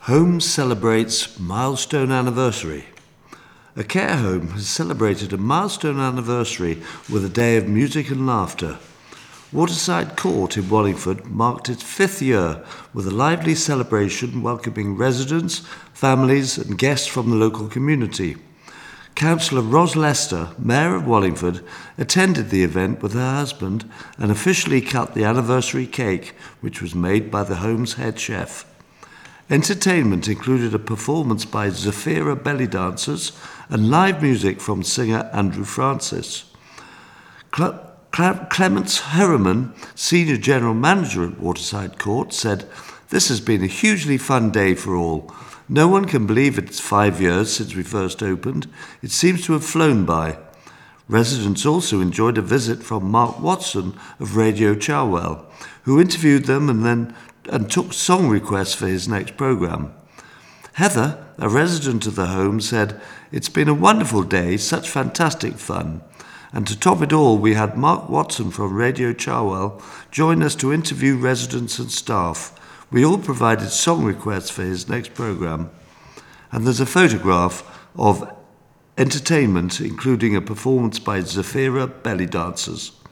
Home celebrates milestone anniversary. A care home has celebrated a milestone anniversary with a day of music and laughter. Waterside Court in Wallingford marked its 5th year with a lively celebration welcoming residents, families and guests from the local community. Councillor Ros Lester, Mayor of Wallingford, attended the event with her husband and officially cut the anniversary cake, which was made by the home's head chef. Entertainment included a performance by Zafira belly dancers and live music from singer Andrew Francis. Clements Herriman, Senior General Manager at Waterside Court, said, "This has been a hugely fun day for all. No one can believe it's 5 years since we first opened. It seems to have flown by." Residents also enjoyed a visit from Mark Watson of Radio Cherwell, who interviewed them and took song requests for his next programme. Heather, a resident of the home, said, "It's been a wonderful day, such fantastic fun. And to top it all, we had Mark Watson from Radio Cherwell join us to interview residents and staff. We all provided song requests for his next programme." And there's a photograph of entertainment, including a performance by Zafira belly dancers.